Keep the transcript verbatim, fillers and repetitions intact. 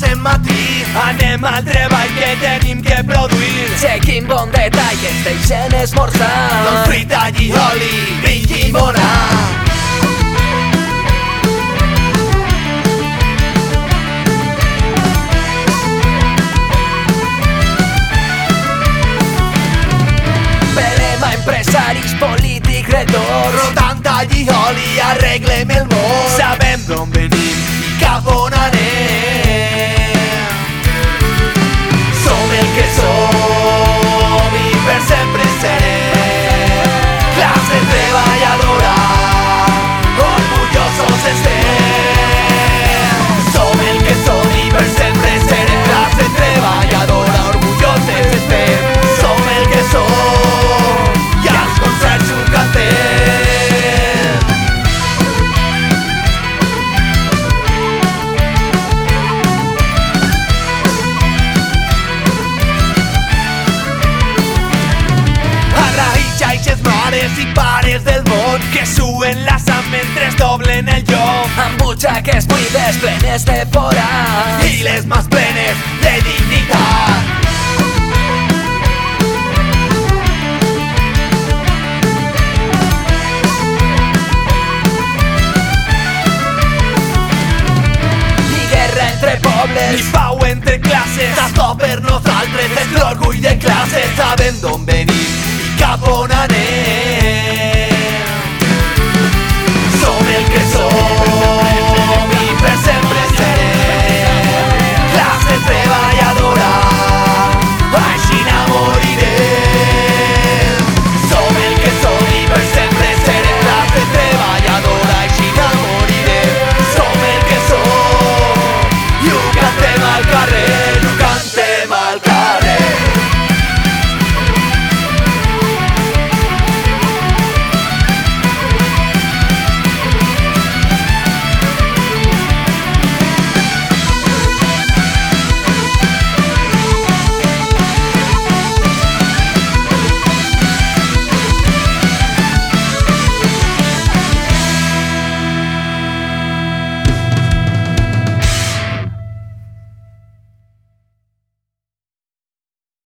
en matí. Anem al treball que tenim que produir. Seguim bon detall que ens deixen esmorzar. Doncs fruita i oli, vi i llimona. Verem a empresaris, polítics, retors. Rotant all i oli, arreglem el món. Sabem d'on venim I cap on anem. Som el que som i per sempre serem. Classe treballadora, orgullosos estem. Som el que som i per sempre serem. Classe treballadora, orgullosos estem. Som el que som i als concerts ho cantem. Arraïtxaixes mares i pares del món que suen la sang mentre es doblen el llom. Amb butxaques buides plenes de forats i les mans plenes de dignitat. i guerra entre pobles. I pau entre classes. Això per nosaltres és l'orgull de classe. Sabem d'on venim